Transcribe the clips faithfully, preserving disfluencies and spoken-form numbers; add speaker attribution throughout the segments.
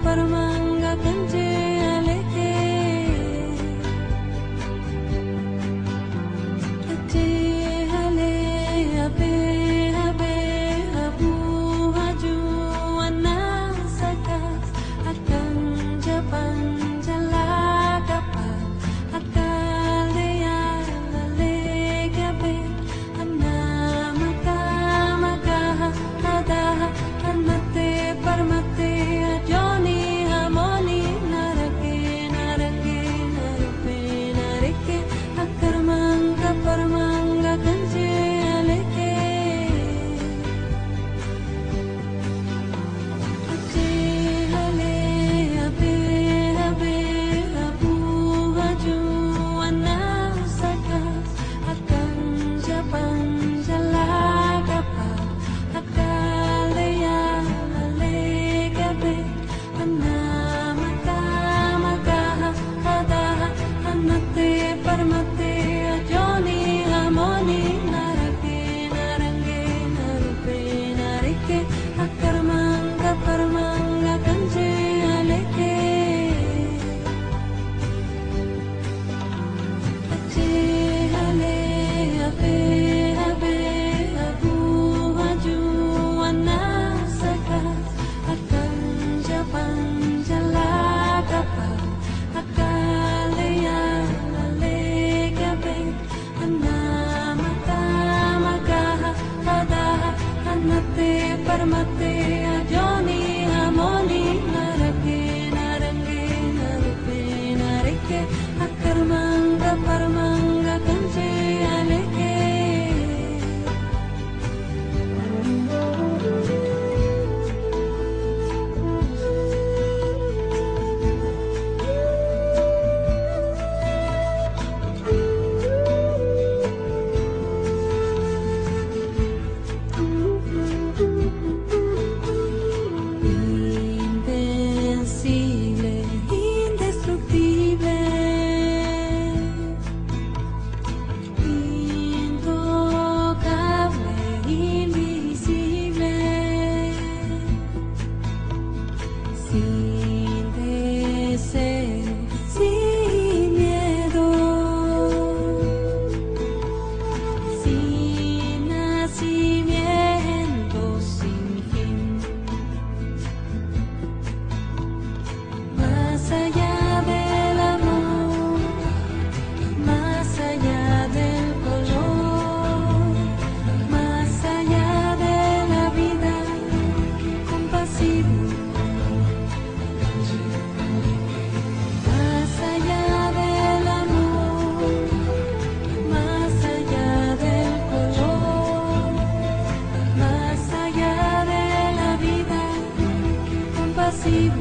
Speaker 1: परमंग कंचे लेके अच्छे हले अबे अबे Abu haju anasakas akan Japan jalagapa akalea lalegabe anamaka makaha adaha anate parmate ajoni hamoni narake narake narupe narike akarmanga parmanga kanche aleke अच्छे हले अबे अबे Abu haju anasakas akan Japan jalagapa akalea lalegabe anamaka makaha adaha anate parmate ajoni hamoni narake narange narupe narike akarmanga parmanga kanche aleke अच्छे हले अबे अबे Abu haju anasakas akan Japan jalagapa akalea lalegabe anamaka makaha adaha anate parmate ajoni hamoni narake narange narupe narike akarmanga parmanga kanche aleke invencible, indestructible, intocable, invisible, sin deseo, sin miedo, sin nacimiento, sin fin. Más allá del amor, más allá del color, más allá de la vida, compasivo. Más allá del amor, más allá del color, más allá de la vida, compasivo.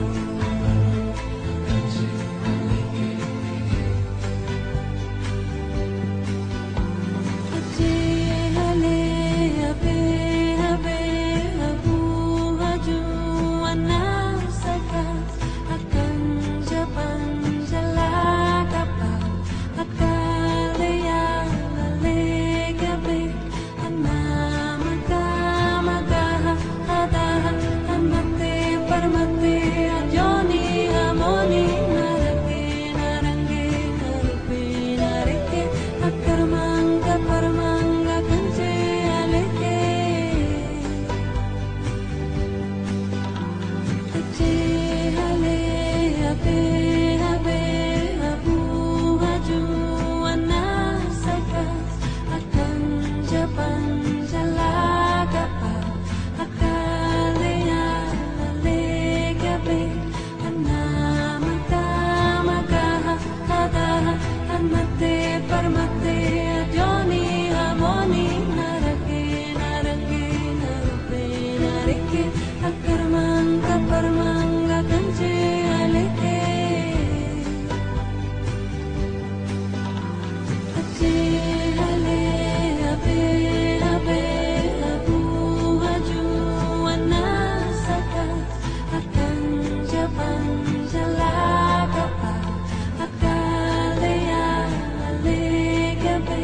Speaker 1: अच्छे हले अबे अबे Abu haju anasakas akan Japan jalagapa akalea lalegabe anamaka makaha adaha anate parmate ajoni hamoni narake narange narupe narike akarmanga parmanga kanche aleke अच्छे हले अबे अबे Abu haju anasakas akan Japan jalagapa akalea lalegabe anamaka makaha adaha anate parmate ajoni hamoni narake narange narupe narike akarmanga parmanga kanche aleke अच्छे हले अबे अबे Abu haju anasakas akan Japan jalagapa akalea lalegabe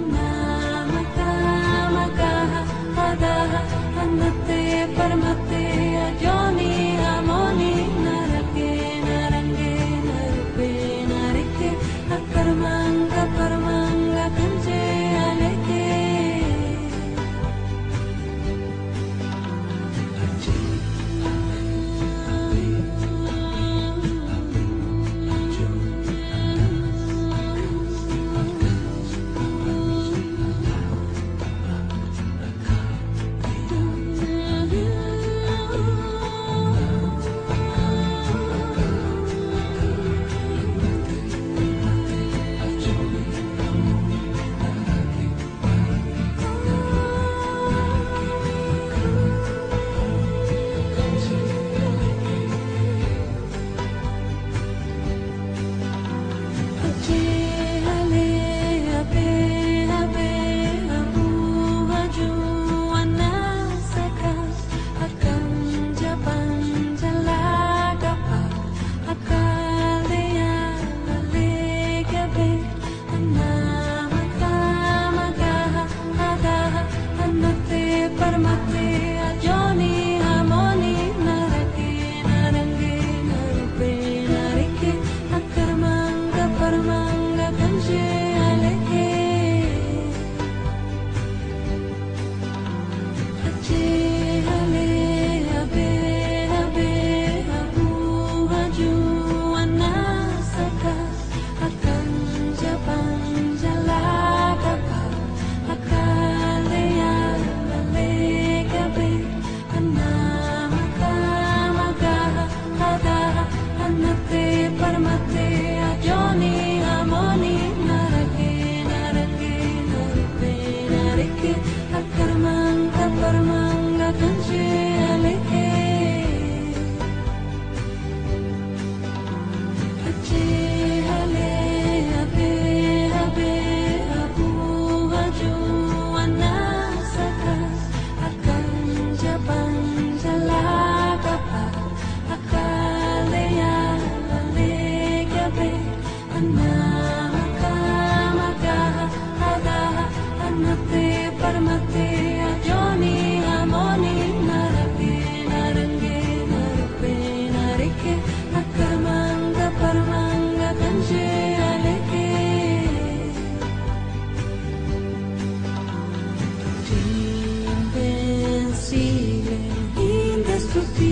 Speaker 1: anamaka makaha adaha anate parmate Supi